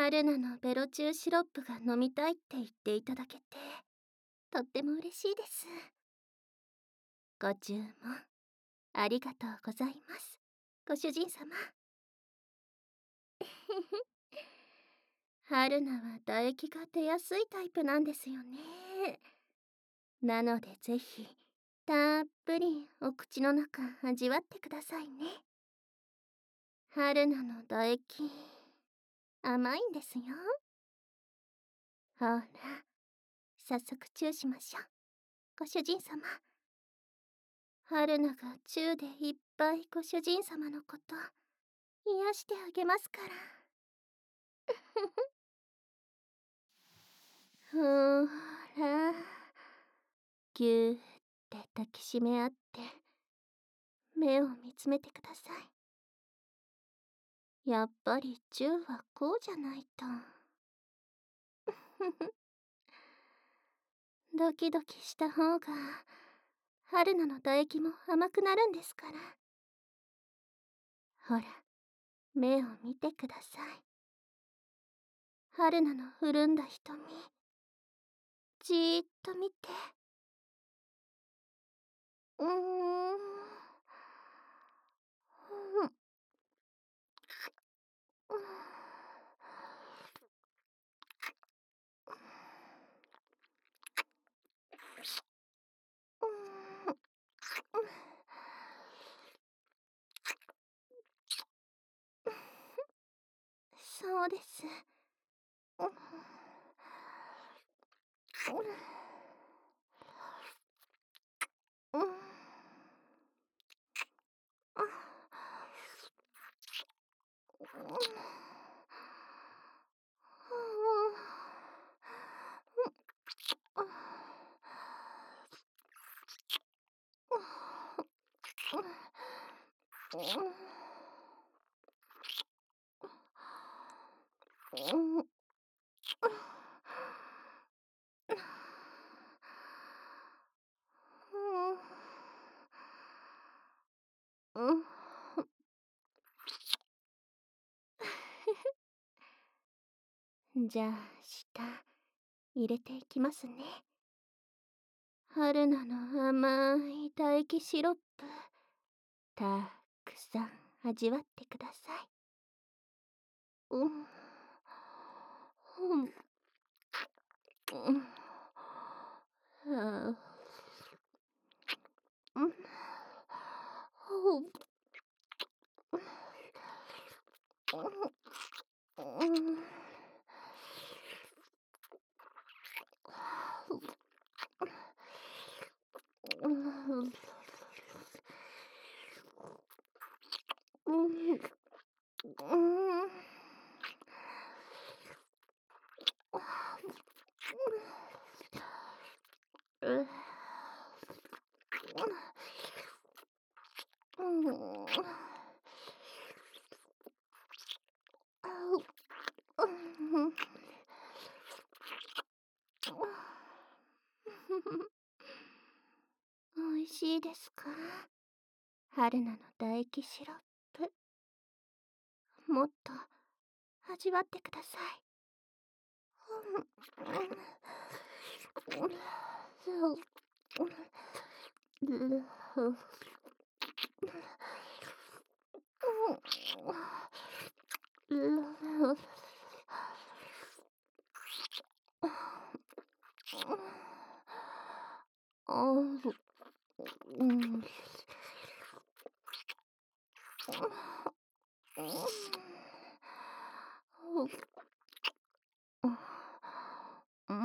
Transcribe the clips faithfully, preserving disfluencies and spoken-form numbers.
春菜のベロチューシロップが飲みたいって言っていただけて、とっても嬉しいです。ご注文、ありがとうございます、ご主人様。春菜は唾液が出やすいタイプなんですよね。なのでぜひ、たっぷりお口の中味わってくださいね。春菜の唾液、甘いんですよ。ほら、早速チューしましょう、ご主人様。春菜がチューでいっぱいご主人様のこと癒してあげますから。ほら、ぎゅーって抱きしめ合って目を見つめてください。やっぱりチューはこうじゃないと。ドキドキした方が春菜の唾液も甘くなるんですから。ほら、目を見てください。春菜の潤んだ瞳、じーっと見て。うーん。うん。そうです。うん。うん。じゃあ、下、入れていきますね。春菜の甘い唾液シロップ、たくさん味わってください。うん。うん。うん。はあ。うん。ほう。うん。うん。うん。おいしいですか、春菜の唾液シロップ。もっと味わってください。うん。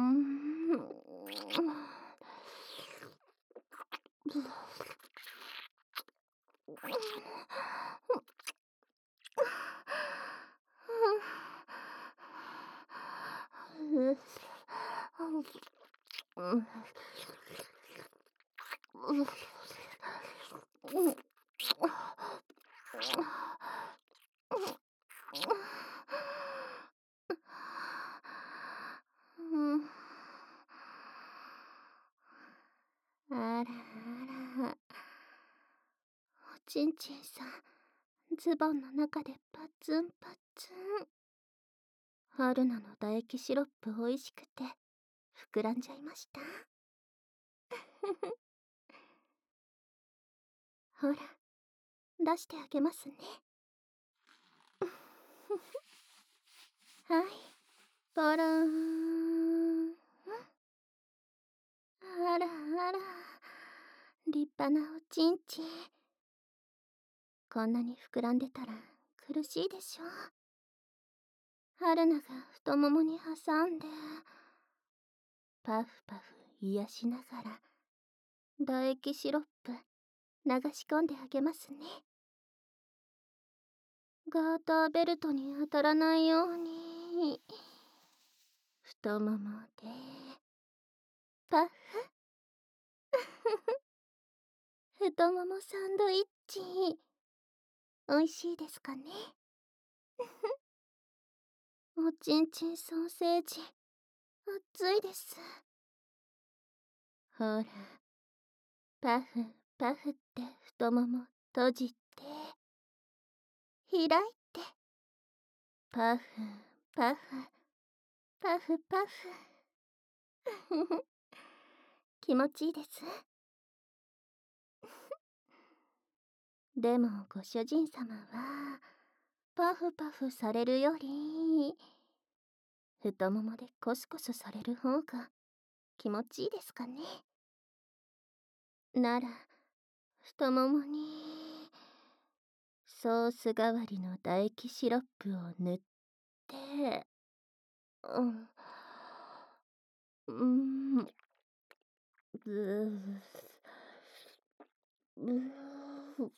あらあら、おちんちんさん、ズボンの中でパツンパツン。 春菜の唾液シロップ美味しくて膨らんじゃいました。ほら、出してあげますね。はい、ポローン。あらあら、立派なおちんちん。こんなに膨らんでたら苦しいでしょ。春菜が太ももに挟んで、パフパフ癒しながら唾液シロップ流し込んであげますね。ガーターベルトに当たらないように、太ももでパフ。太ももサンドイッチおいしいですかね。おちんちんソーセージ熱いです。ほら、パフパフって太もも閉じて開いて、パフパフパフパフ。気持ちいいです。でもご主人様はパフパフされるより太ももでコスコスされる方が気持ちいいですかね。なら太ももにソース代わりの唾液シロップを塗って、うん、うん、ずーうー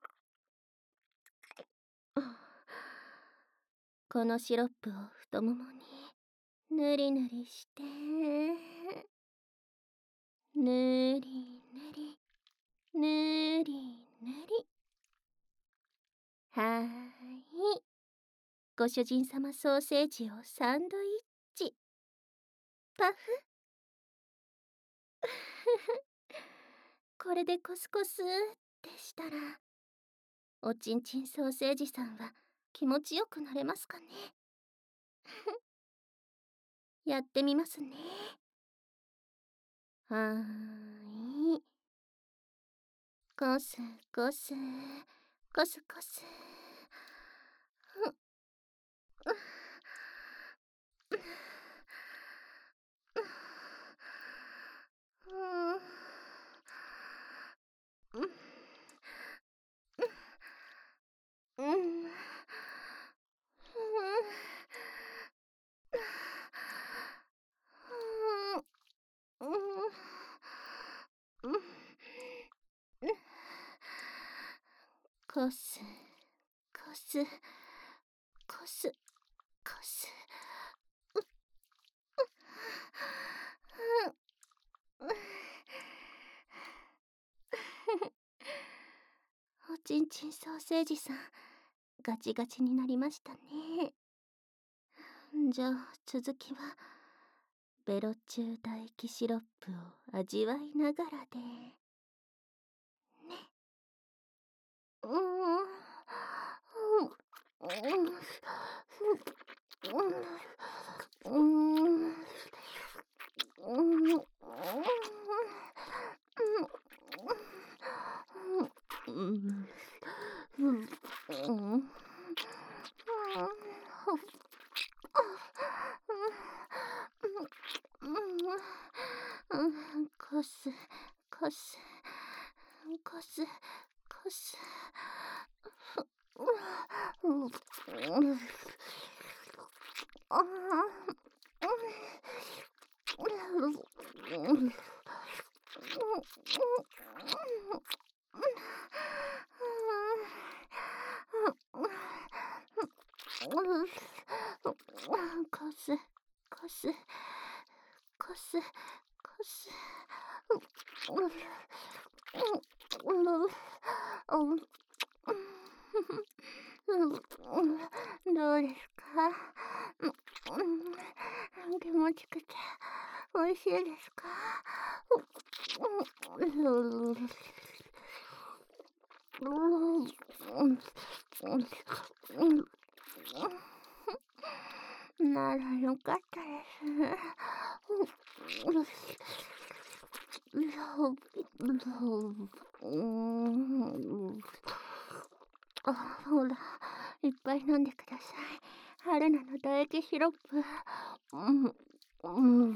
このシロップを太ももにぬりぬりして、ぬりぬりぬりぬり。はーい、ご主人様ソーセージをサンドイッチパフ。これでコスコスってしたらおちんちんソーセージさんは気持ちよくなれますかね。やってみますね。はーい、コスコスコスコス。うん、うん、うん、うん、コスコスコスコス。おちんちんソーセージさんガチガチになりましたね。じゃあ続きはベロチュー唾液シロップを味わいながらでね。うーん、うん、うん、うん、うん、うん、うん、うん、コスコスコスコス。コスコスコスコス。どうですか。気持ちくて美味しいですか。 ならよかったです。うん。あ、ほら、いっぱい飲んでください。春菜の唾液シロップ。うん、うん。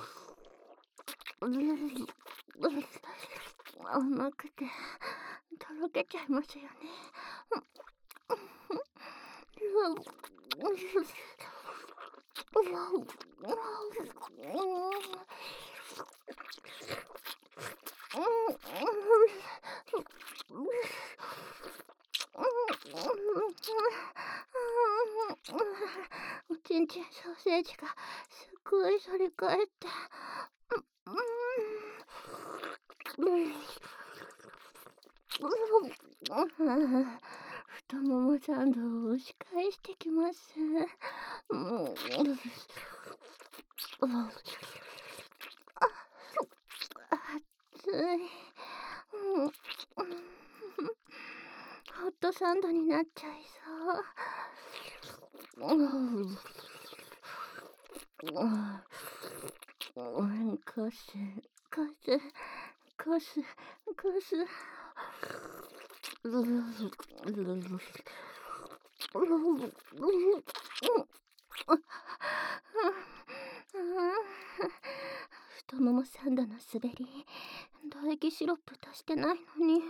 甘くて、とろけちゃいますよね。おちんちんソーセージがすっごい反り返って。太ももサンドを押し返してきます。うん、熱い。うん、ホットサンドになっちゃいそう。うん、こす、こす、こす、こす。太ももサンドの滑り、唾液シロップ足してないのに、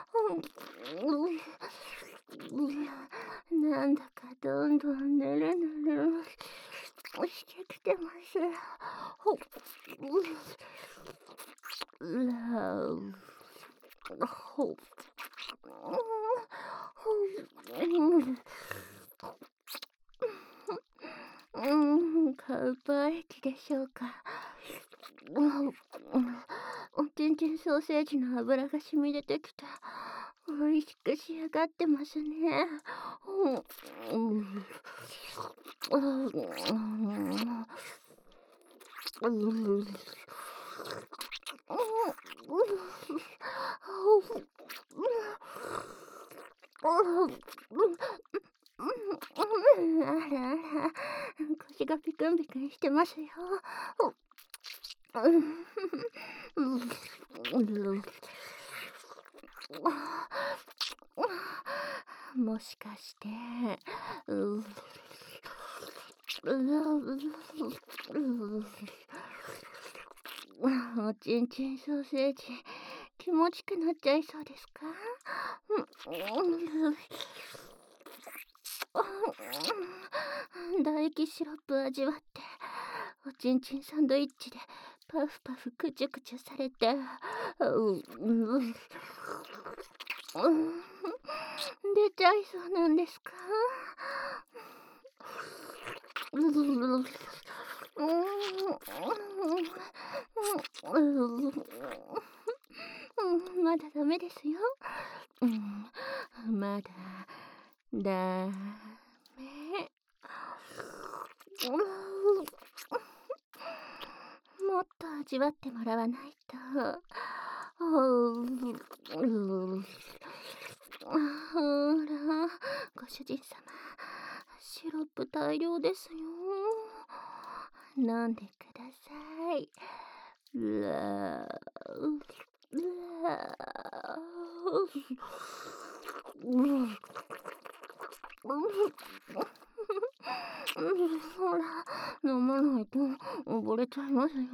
なんだかどんどんぬるぬるしてきてます。ほうん、カウパー液でしょうか。おちんちんソーセージの油が染み出てきて、美味しく仕上がってますね。あらあら、腰がピクンピクンしてますよ。もしかして、うおちんちんソーセージ、気持ちくなっちゃいそうですか？唾液シロップ味わって、おちんちんサンドイッチでパフパフクチュクチュされて、出ちゃいそうなんですか？まだダメですよ。まだダメ。もっと味わってもらわないと。ほら、ご主人様、シロップ大量ですよ。飲んでください。ラーラーほら、飲まないと溺れちゃいますよ。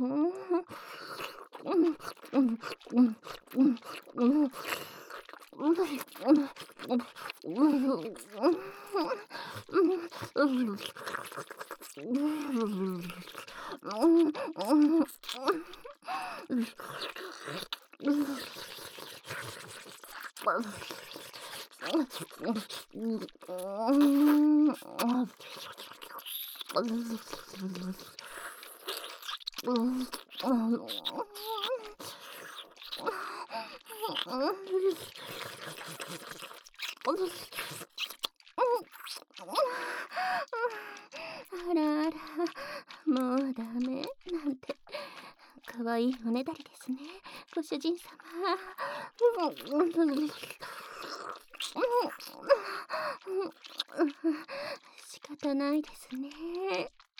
あらあら、もうダメなんて、かわいいおねだりですね、ご主人様。仕方ないですね。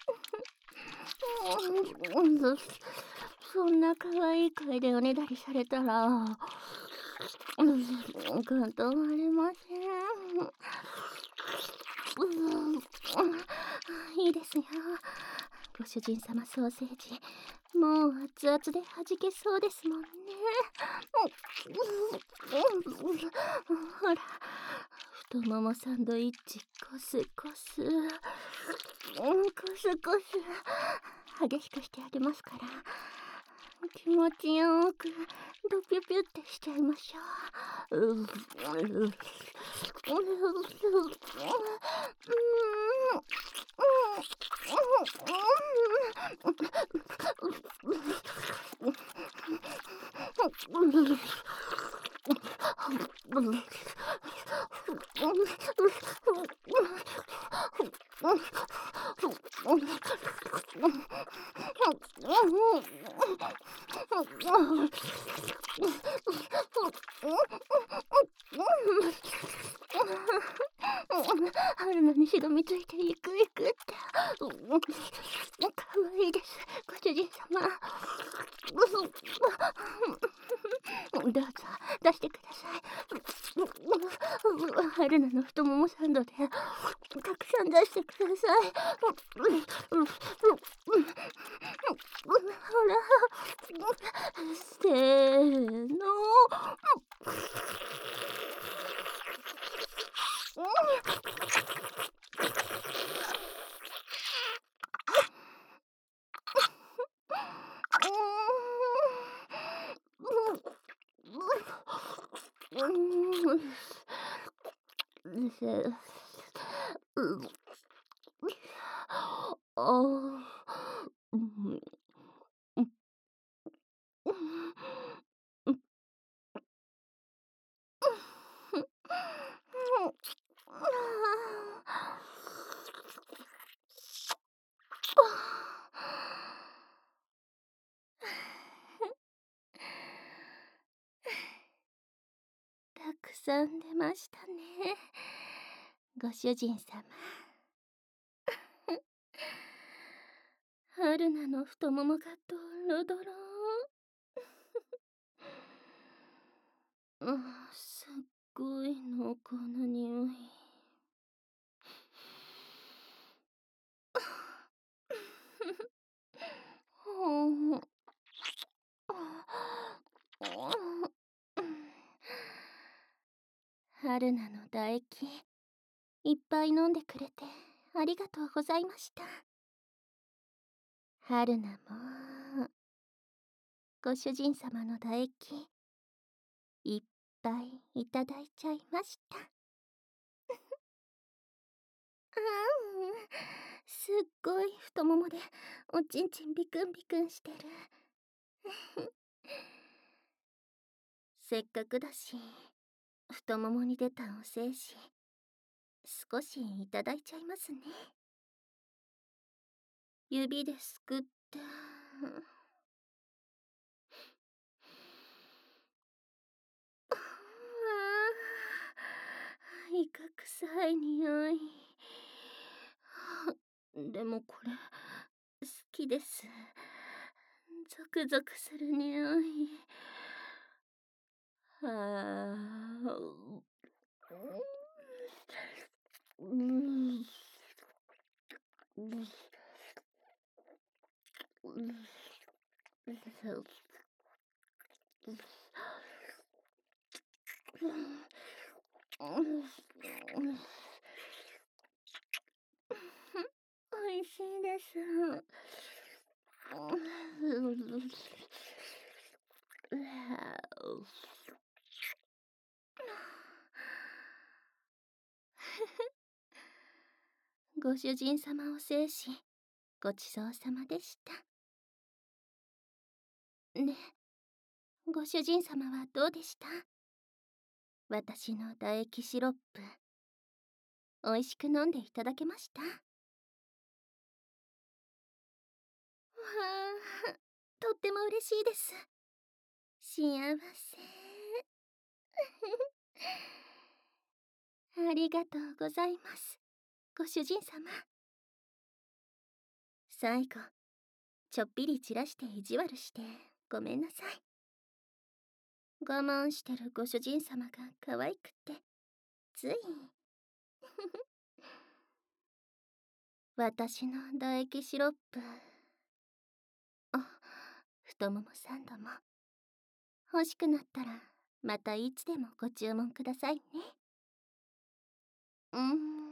うん、そんな可愛い声でおねだりされたら、うん、断れません。うん、いいですよ。ご主人様ソーセージ、もう熱々で弾けそうですもんね。ほら、太ももサンドイッチコスコス、うん、コスコス激しくしてあげますから、気持ちよくドピュピュってしちゃいましょう。ううう春菜にしがみついていくいくって。かわいいです、ご主人様。どうぞ出してください。春菜の太ももサンドでたくさん出してください。ほら、せーの。ああ、うん、うん、うん、たくさん出ましたね、ご主人様。春菜の太ももがドロドロ。うん、すっごい濃厚な匂い。ほん春菜の唾液いっぱい飲んでくれてありがとうございました。春菜もご主人様の唾液いっぱいいただいちゃいました。あん、すっごい太ももでおちんちんビクンビクンしてる。せっかくだし太ももに出たお精子少しいただいちゃいますね。指ですくって。ああ、イカ臭い匂い。でもこれ好きです。ゾクゾクする匂い。はあ。うん。うん。うん。おいしいです。ご主人様お精子ごちそうさまでした。ね、ご主人様はどうでした？私の唾液シロップおいしく飲んでいただけました？わあ、とっても嬉しいです。幸せ。ありがとうございます、ご主人様。最後ちょっぴり散らして意地悪してごめんなさい。我慢してるご主人様が可愛くってつい私の唾液シロップ、あ、太ももサンドも欲しくなったらまたいつでもご注文くださいね。うーん